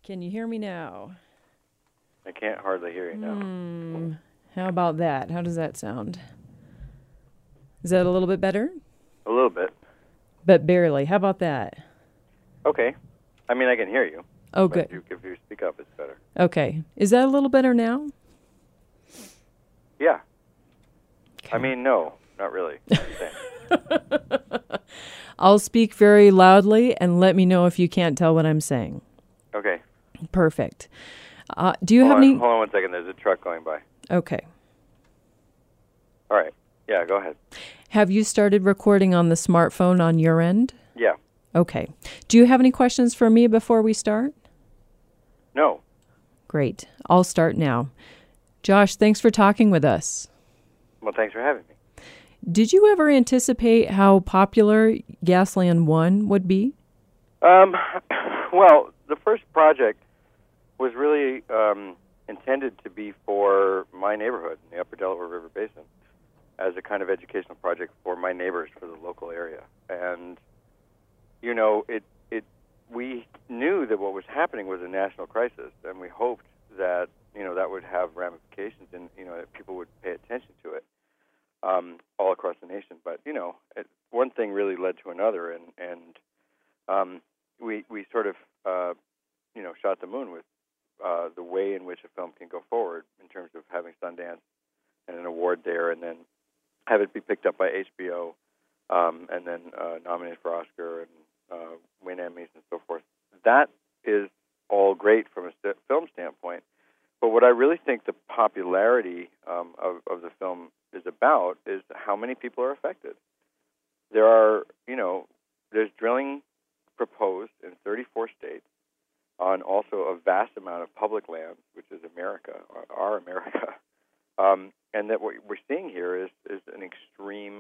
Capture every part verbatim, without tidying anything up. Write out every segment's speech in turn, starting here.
Can you hear me now? I can't hardly hear you now. Hmm. How about that? How does that sound? Is that a little bit better? A little bit. But barely. How about that? Okay. I mean, I can hear you. Oh, But good. if you, if you speak up, it's better. Okay. Is that a little better now? Yeah. Okay. I mean, no, not really. I'll speak very loudly and let me know if you can't tell what I'm saying. Okay. Perfect. Uh, do you hold have on, any? Hold on one second. There's a truck going by. Okay. All right. Yeah, go ahead. Have you started recording on the smartphone on your end? Yeah. Okay. Do you have any questions for me before we start? No. Great. I'll start now. Josh, thanks for talking with us. Well, thanks for having me. Did you ever anticipate how popular Gasland one would be? Um, well, the first project was really um, intended to be for my neighborhood in the Upper Delaware River Basin as a kind of educational project for my neighbors for the local area. And, you know, it, it, we knew that what was happening was a national crisis, and we hoped that, you know, that would have ramifications and, you know, that people would pay attention to it um, all across the nation. But, you know, it, one thing really led to another, and, and um, we, we sort of, uh, you know, shot the moon with uh, the way in which a film can go forward in terms of having Sundance and an award there, and then have it be picked up by H B O, um, and then uh, nominated for Oscar and uh, win Emmys and so forth. That is all great from a st- film standpoint. But what I really think the popularity um, of, of the film is about is how many people are affected. There are, you know, there's drilling proposed in thirty-four states on also a vast amount of public land, which is America, our America. Um, and that what we're seeing here is, is an extreme,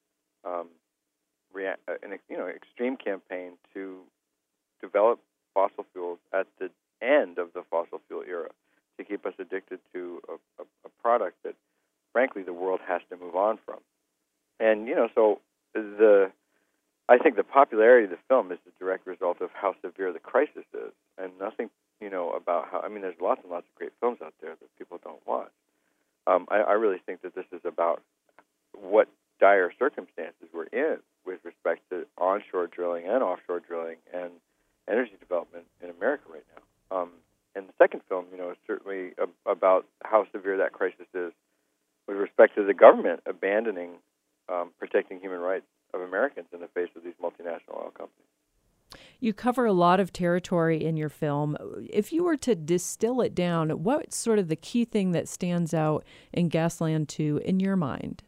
um, rea- an you know, extreme campaign to develop fossil fuels at the end of the fossil fuel era to keep us addicted to a, a, a product that, frankly, the world has to move on from. And you know, so the I think the popularity of the film is the direct result of how severe the crisis is, and nothing, you know, about how. I mean, there's lots and lots of great films out there that people don't watch. Um, I, I really think that this is about what dire circumstances we're in with respect to onshore drilling and offshore drilling and energy development in America right now. Um, and the second film, you know, is certainly a, about how severe that crisis is with respect to the government abandoning um, protecting human rights of Americans in the face of these multinational oil companies. You cover a lot of territory in your film. If you were to distill it down, what's sort of the key thing that stands out in Gasland two in your mind?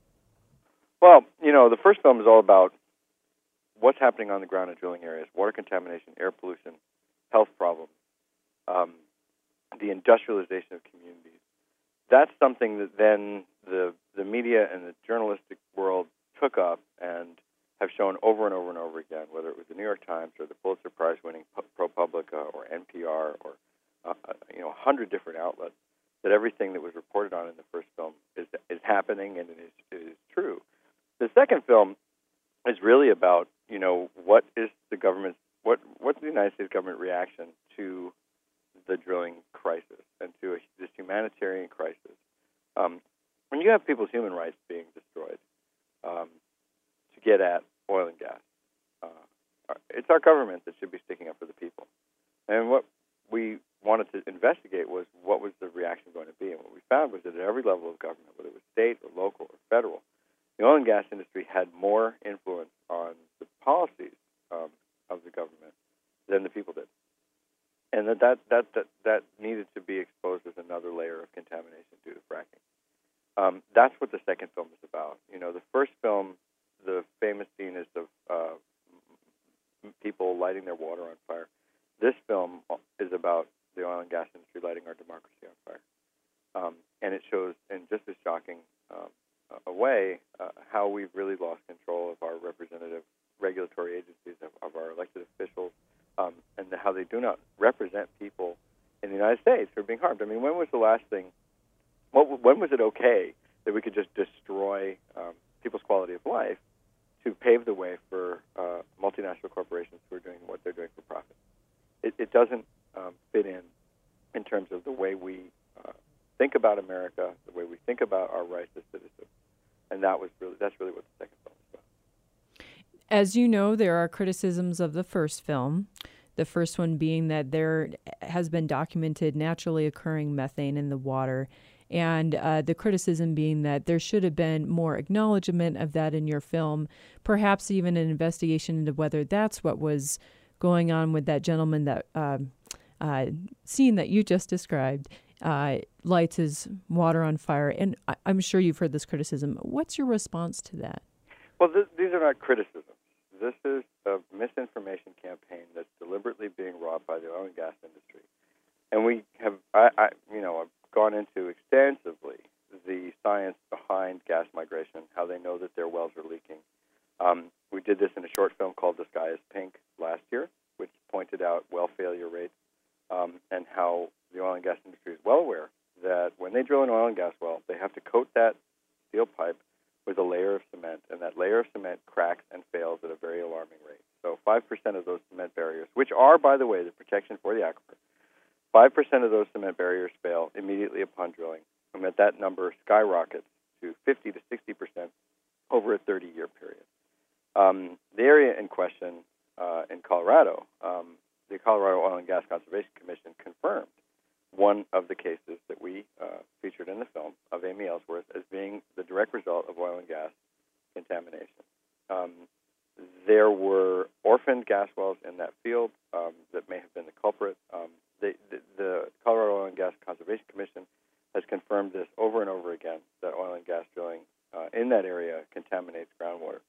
Well, you know, the first film is all about what's happening on the ground in drilling areas: water contamination, air pollution, health problems, um, the industrialization of communities. That's something that then the the media and the journalistic world took up and have shown over and over and over again, whether it was the New York Times or the Pulitzer Prize-winning ProPublica or N P R or uh, you know a hundred different outlets, that everything that was reported on in the first film is is happening and it is, it is true. The second film is really about you know what is the government's what what's the United States government reaction to the drilling crisis and to a, this humanitarian crisis. Um, when you have people's human rights being destroyed um, to get at oil and gas, uh, it's our government that should be sticking up for the people. And what we wanted to investigate was what was the reaction going to be. And what we found was that at every level of government, whether it was state or local or federal, the oil and gas industry had more influence on the policies um, of the government than the people did. And that that, that that that needed to be exposed as another layer of contamination due to fracking. Um, that's what the second film is about. You know, the first film, the famous scene is of uh, people lighting their water on fire. This film is about the oil and gas industry lighting our democracy on fire. Um, and it shows in just as shocking um, a way uh, how we've really lost control of our representative regulatory agencies, of, of our elected officials, um, and how they do not represent people in the United States who are being harmed. I mean, when was the last thing, what, when was it okay that we could just destroy um, people's quality of life to pave the way for uh, multinational corporations who are doing what they're doing for profit? It, it doesn't um, fit in in terms of the way we uh, think about America, the way we think about our rights as citizens. And that was really that's really what the second film was about. As you know, there are criticisms of the first film. The first one being that there has been documented naturally occurring methane in the water, and uh, the criticism being that there should have been more acknowledgement of that in your film, perhaps even an investigation into whether that's what was going on with that gentleman, that uh, uh, scene that you just described, uh, lights his water on fire. And I- I'm sure you've heard this criticism. What's your response to that? Well, th- these are not criticisms. This is a misinformation campaign that's deliberately being wrought by the oil and gas industry. And we have, I, I, you know, I've gone into extensively the science behind gas migration, how they know that their wells are leaking. Um, we did this in a short film called The Sky is Pink last year, which pointed out well failure rates um, and how the oil and gas industry is well aware that when they drill an oil and gas well, they have to coat that steel pipe with a layer of cement, and that layer of cement cracks and fails at a very alarming rate. So five percent of those cement barriers, which are, by the way, the protection for the aquifer, five percent of those cement barriers fail immediately upon drilling, and that that number skyrockets to fifty to sixty percent over a thirty-year period. Um, the area in question uh, in Colorado, um, the Colorado Oil and Gas Conservation Commission confirmed one of the cases that we uh, featured in the film of Amy Ellsworth as being the direct result of oil and gas contamination. Um, there were orphaned gas wells in that field um, that may have been the culprit. Um, the, the, the Colorado Oil and Gas Conservation Commission has confirmed this over and over again, that oil and gas drilling uh, in that area contaminates groundwater.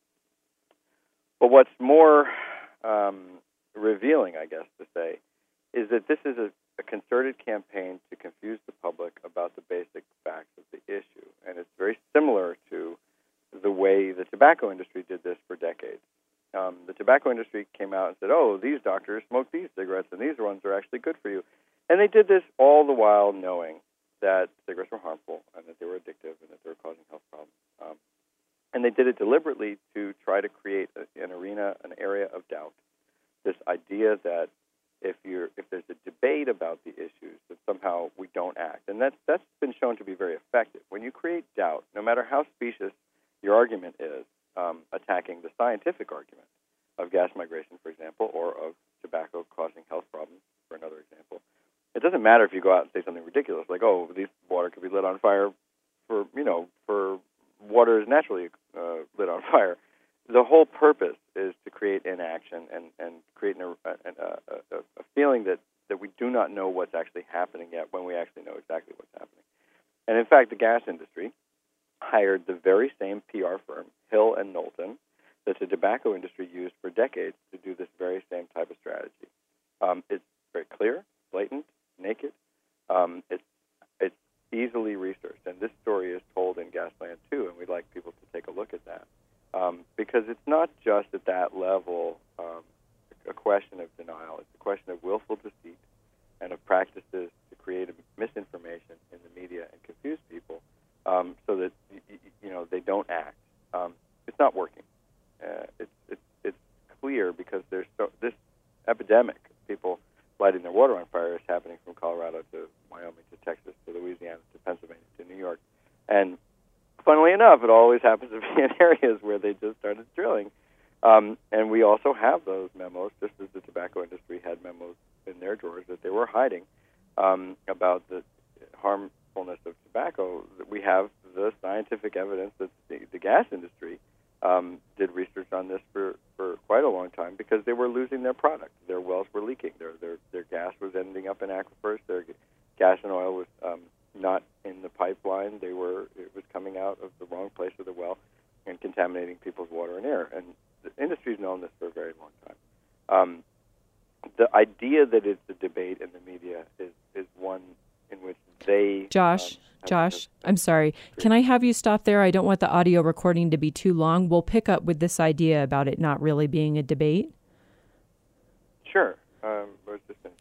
But what's more um, revealing, I guess, to say, is that this is a a concerted campaign to confuse the public about the basic facts of the issue. And it's very similar to the way the tobacco industry did this for decades. Um, the tobacco industry came out and said, oh, these doctors smoke these cigarettes, and these ones are actually good for you. And they did this all the while knowing that cigarettes were harmful and that they were addictive and that they were causing health problems. Um, and they did it deliberately to try to create a, an arena, an area of doubt, this idea that If you're if there's a debate about the issues, that somehow we don't act, and that's that's been shown to be very effective. When you create doubt, no matter how specious your argument is, um, attacking the scientific argument of gas migration, for example, or of tobacco causing health problems, for another example, it doesn't matter if you go out and say something ridiculous like, "Oh, this water could be lit on fire," for you know, for water is naturally uh, lit on fire. The whole purpose is to create inaction and, and create an, a, a, a feeling that, that we do not know what's actually happening yet when we actually know exactly what's happening. And in fact, the gas industry hired the very same P R firm, Hill and Knowlton, that the tobacco industry used for decades to do this very same type of strategy. Um, it's very clear, blatant, naked. Um, it's, it's easily researched. And this story is told in Gasland too, and we'd like people to take a look at that. Um, because it's not just at that level um, a question of denial. It's a question of willful deceit and of practices to create a misinformation in the media and confuse people um, so that y- y- you know they don't act. Um, it's not working. Uh, it's, it's it's clear because there's so, this epidemic of people lighting their water on fire is happening from Colorado to Wyoming to Texas to Louisiana to Pennsylvania to New York, and funnily enough, it always happens to be in areas where they just started drilling. Um, and we also have those memos, just as the tobacco industry had memos in their drawers that they were hiding um, about the harmfulness of tobacco. We have the scientific evidence that the, the gas industry um, did research on this for, for quite a long time because they were losing their product. Their wells were leaking. Their, their, their gas was ending up in aquifers. Their gas and oil was um, not in the pipeline. They were it was coming out of the wrong place of the well and contaminating people's water and air. And the industry's known this for a very long time. Um, the idea that it's a debate in the media is, is one in which they... Josh, um, Josh, I'm sorry. Can I have you stop there? I don't want the audio recording to be too long. We'll pick up with this idea about it not really being a debate. Sure. Um, where's this in?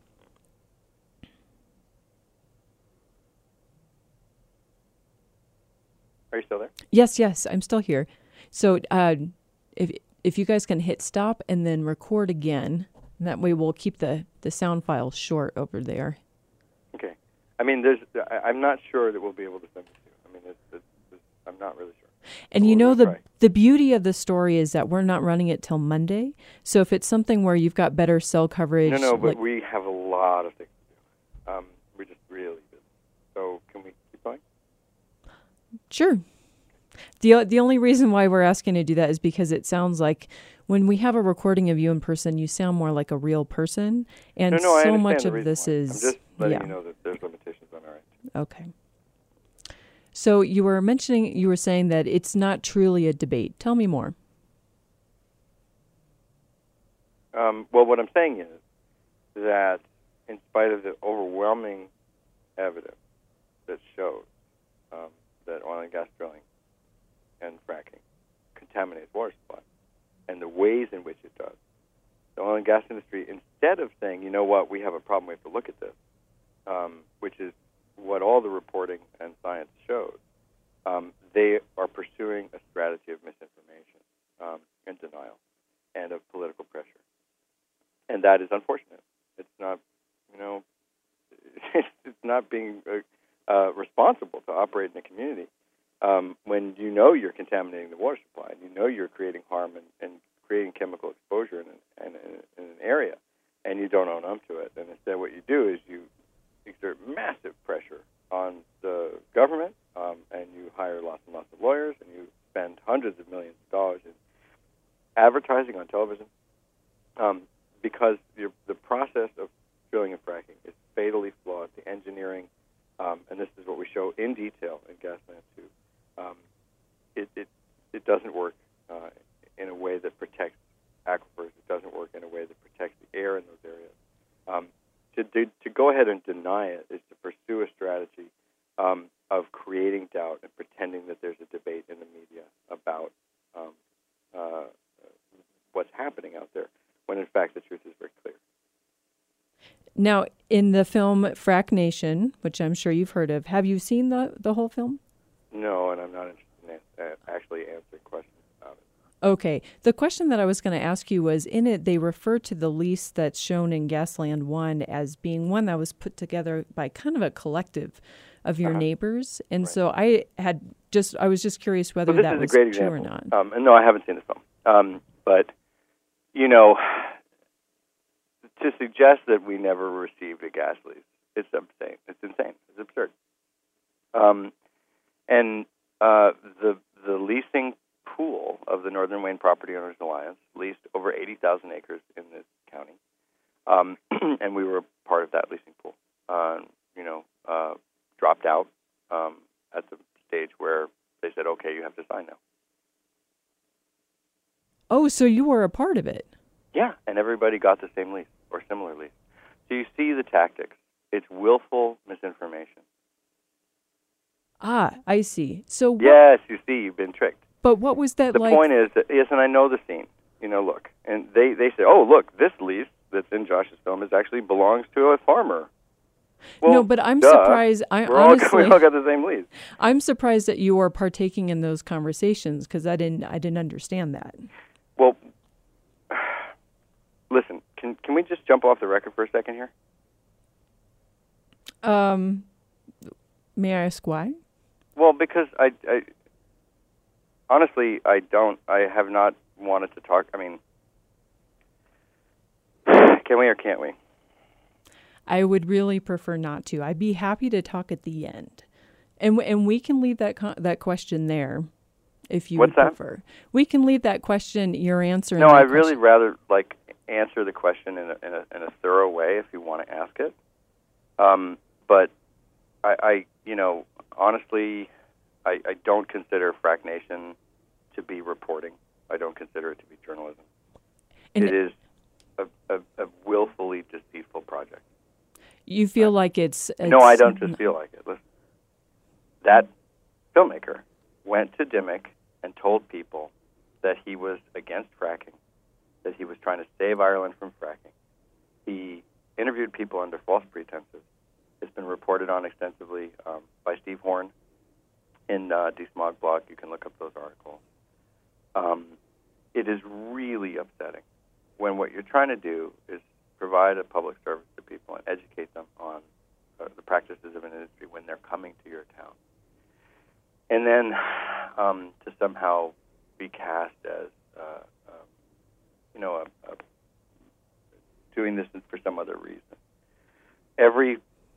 Are you still there? Yes, yes, I'm still here. So uh, if if you guys can hit stop and then record again, And that way we'll keep the, the sound file short over there. Okay. I mean, there's. I, I'm not sure that we'll be able to send it to you. I mean, it's, it's, it's, I'm not really sure. And But you we're know, gonna the try. the beauty of the story is that we're not running it till Monday. So if it's something where you've got better cell coverage... No, no, but like, we have a lot of things to do. Um, we're just really busy. So can we keep going? Sure. The the only reason why we're asking to do that is because it sounds like when we have a recording of you in person, you sound more like a real person. And No, no, I so understand much the of reason this why. is... I'm just letting yeah. you know that there's limitations on our end. Okay. So you were mentioning, you were saying that it's not truly a debate. Tell me more. Um, well, what I'm saying is that in spite of the overwhelming evidence that shows um, that oil and gas drilling and fracking contaminates water supply, and the ways in which it does, the oil and gas industry, instead of saying, you know what, we have a problem, we have to look at this, um, which is what all the reporting and science shows, um, they are pursuing a strategy of misinformation um, and denial and of political pressure. And that is unfortunate. It's not, you know, it's not being uh, uh, responsible to operate in a community um, when you know you're contaminating the water supply, and you know you're creating harm and, and creating chemical exposure in an, in, in an area, and you don't own up to it. And instead what you do is you exert massive pressure on the government, um, and you hire lots and lots of lawyers, and you spend hundreds of millions of dollars in advertising on television, um, because your, the process of drilling and fracking is fatally flawed. The engineering, um, and this is what we show in detail in Gasland two, um, it, it, it doesn't work uh, in a way that protects aquifers. It doesn't work in a way that protects the air in those areas. Um, to, do, to go ahead and deny it is to pursue a strategy um, of creating doubt and pretending that there's a debate in the media about um, uh, what's happening out there, when in fact the truth is very clear. Now, in the film Frack Nation, which I'm sure you've heard of, have you seen the, the whole film? No, and I'm not interested in uh, actually answering questions about it. Okay. The question that I was going to ask you was, in it, they refer to the lease that's shown in Gasland one as being one that was put together by kind of a collective of your Uh-huh. neighbors. And Right. so I had just, I was just curious whether Well, this that is was a great true example. or not. Um, and no, I haven't seen the film. Um, but, you know, to suggest that we never received a gas lease, it's insane. It's insane. It's absurd. Um, and uh, the the leasing pool of the Northern Wayne Property Owners Alliance leased over eighty thousand acres in this county, um, and we were part of that leasing pool. Uh, you know, uh, dropped out um, at the stage where they said, "Okay, you have to sign now." Oh, so you were a part of it. Yeah, and everybody got the same lease or similar lease. So you see the tactics. It's willful misinformation. Ah, I see. So what, Yes, you see, you've been tricked. but what was that The like? point is, that, yes, and I know the scene. You know, look, and they, they say, oh, look, this lease that's in Josh's film is actually belongs to a farmer. Well, no, but I'm duh. surprised. I We're all, honestly, we all got the same lease. I'm surprised that you were partaking in those conversations because I didn't, I didn't understand that. Well, listen, can can we just jump off the record for a second here? Um, may I ask why? Well, because I, I honestly, I don't, I have not wanted to talk. I mean, can we or can't we? I would really prefer not to. I'd be happy to talk at the end, and w- and we can leave that con- that question there, if you What's would that? prefer. We can leave that question, your answer. No, and that I'd really question. rather like answer the question in a, in a in a thorough way if you want to ask it. Um, but I, I, you know, honestly, I, I don't consider Frack Nation to be reporting. I don't consider it to be journalism. And it is a, a, a willfully deceitful project. You feel like it's, it's No, I don't just feel like it. Listen, that filmmaker went to Dimmock and told people that he was against fracking, that he was trying to save Ireland from fracking. He interviewed people under false pretenses. It's been reported on extensively um, by Steve Horn in uh, DeSmog blog. You can look up those articles. Um, it is really upsetting when what you're trying to do is provide a public service to people and educate them on uh, the practices of an industry when they're coming to your town. And then um, to somehow be cast as, uh, um, you know, a, a doing this for some other reason. Every,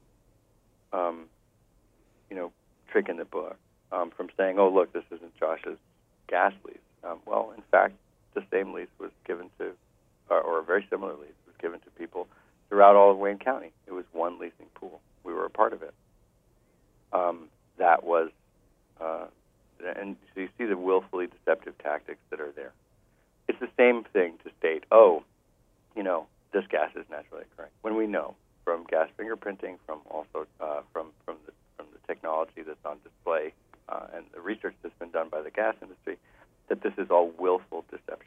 um, you know, trick in the book, um, from saying, oh, look, this isn't Josh's gas lease. Um, well, in fact, the same lease was given to, uh, or a very similar lease was given to people throughout all of Wayne County. It was one leasing pool. We were a part of it. Um, that was, uh, and so you see the willfully deceptive tactics that are there. It's the same thing to state, oh, you know, this gas is naturally occurring, when we know from gas fingerprinting, from also uh, from from the from the technology that's on display uh, and the research that's been done by the gas industry, that this is all willful deception,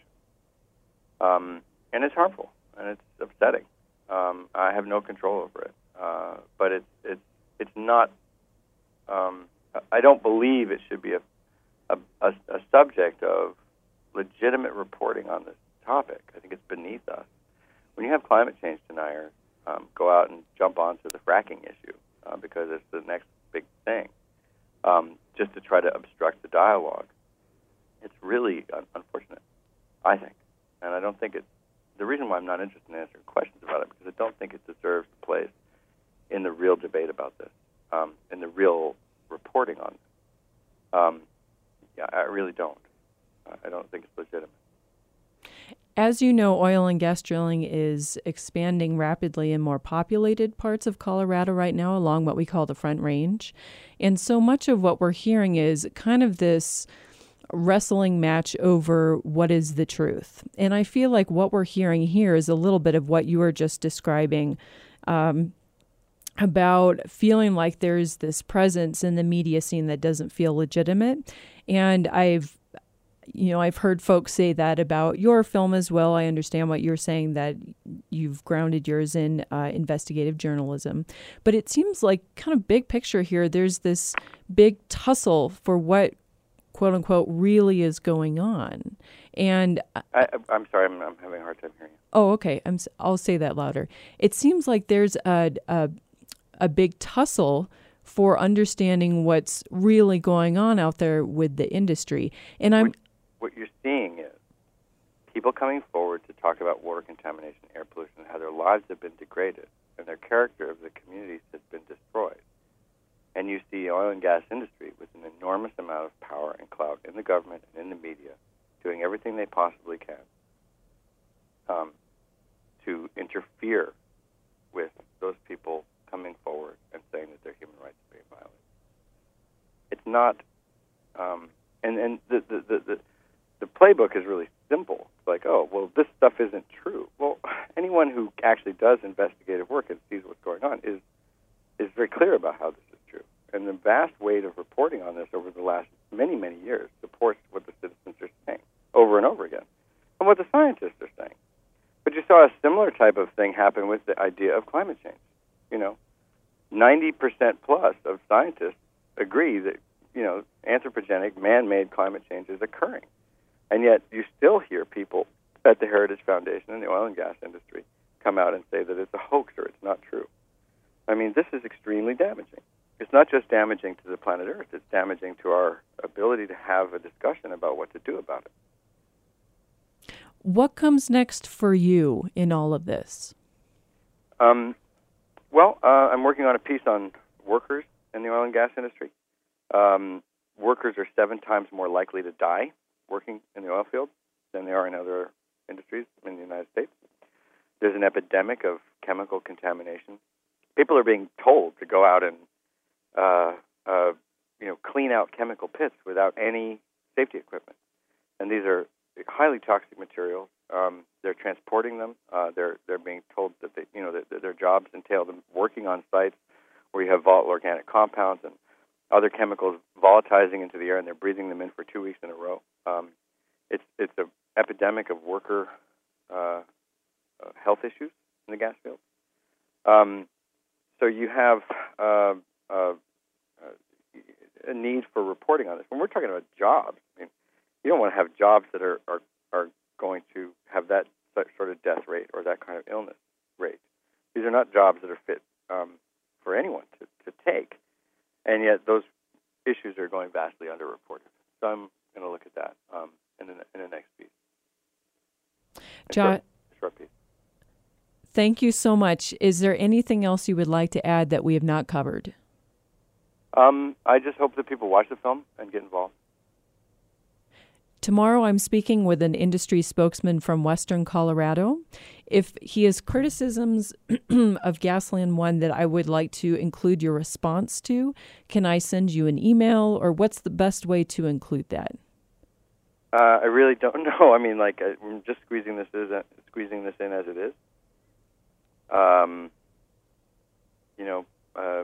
um, and it's harmful and it's upsetting. Um, I have no control over it, uh, but it's it's it's not. Um, I don't believe it should be a a, a a subject of legitimate reporting on this topic. I think it's beneath us. When you have climate change deniers um, go out and jump onto the fracking issue uh, because it's the next big thing, um, just to try to obstruct the dialogue, it's really un- unfortunate, I think. And I don't think it's the reason why I'm not interested in answering questions about it, because I don't think it deserves a place in the real debate about this, um, in the real reporting on it. Um, yeah, I really don't. I don't think it's legitimate. As you know, oil and gas drilling is expanding rapidly in more populated parts of Colorado right now along what we call the Front Range. And so much of what we're hearing is kind of this wrestling match over what is the truth. And I feel like what we're hearing here is a little bit of what you were just describing, um, about feeling like there's this presence in the media scene that doesn't feel legitimate. And I've You know, I've heard folks say that about your film as well. I understand what you're saying, that you've grounded yours in uh, investigative journalism. But it seems like kind of big picture here, there's this big tussle for what, quote unquote, really is going on. And I, I'm sorry, I'm, I'm having a hard time hearing you. Oh, okay. I'm, I'll say that louder. It seems like there's a, a, a big tussle for understanding what's really going on out there with the industry. And I'm... What you're seeing is people coming forward to talk about water contamination, air pollution, and how their lives have been degraded and their character of the communities has been destroyed. And you see oil and gas industry with an enormous amount of power and clout in the government and in the media doing everything they possibly can um, to interfere with those people coming forward and saying that their human rights are being violated. It's not, um, and, and the, the, the, the The playbook is really simple. It's like, oh, well, this stuff isn't true. Well, anyone who actually does investigative work and sees what's going on is is very clear about how this is true. And the vast weight of reporting on this over the last many, many years supports what the citizens are saying over and over again, and what the scientists are saying. But you saw a similar type of thing happen with the idea of climate change. You know, ninety percent plus of scientists agree that, you know, anthropogenic, man-made climate change is occurring. And yet you still hear people at the Heritage Foundation and the oil and gas industry come out and say that it's a hoax or it's not true. I mean, this is extremely damaging. It's not just damaging to the planet Earth, it's damaging to our ability to have a discussion about what to do about it. What comes next for you in all of this? Um, well, uh, I'm working on a piece on workers in the oil and gas industry. Um, workers are seven times more likely to die working in the oil field than they are in other industries in the United States. There's an epidemic of chemical contamination. People are being told to go out and uh, uh, you know, clean out chemical pits without any safety equipment. And these are highly toxic materials. Um, they're transporting them. Uh, they're they're being told that they, you know that, that their jobs entail them working on sites where you have volatile organic compounds and other chemicals volatilizing into the air, and they're breathing them in for two weeks in a row. Um, it's it's an epidemic of worker uh, uh, health issues in the gas field. Um, so you have uh, uh, a need for reporting on this. When we're talking about jobs, I mean, you don't want to have jobs that are, are, are going to have that sort of death rate or that kind of illness. rate. These are not jobs that are fit um, for anyone to, to take, and yet those issues are going vastly underreported. So I'm going to look at that um, in, the, in the next piece. John, short, short piece. Thank you so much. Is there anything else you would like to add that we have not covered? Um, I just hope that people watch the film and get involved. Tomorrow I'm speaking with an industry spokesman from Western Colorado. If he has criticisms of Gasland one that I would like to include your response to, can I send you an email, or what's the best way to include that? Uh, I really don't know. I mean, like, I'm just squeezing this, is, squeezing this in as it is. Um, you know, uh,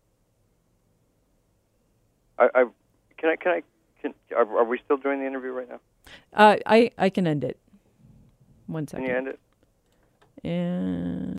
I, I can I can I can are, are we still doing the interview right now? Uh, I I can end it. One second. Can you end it? And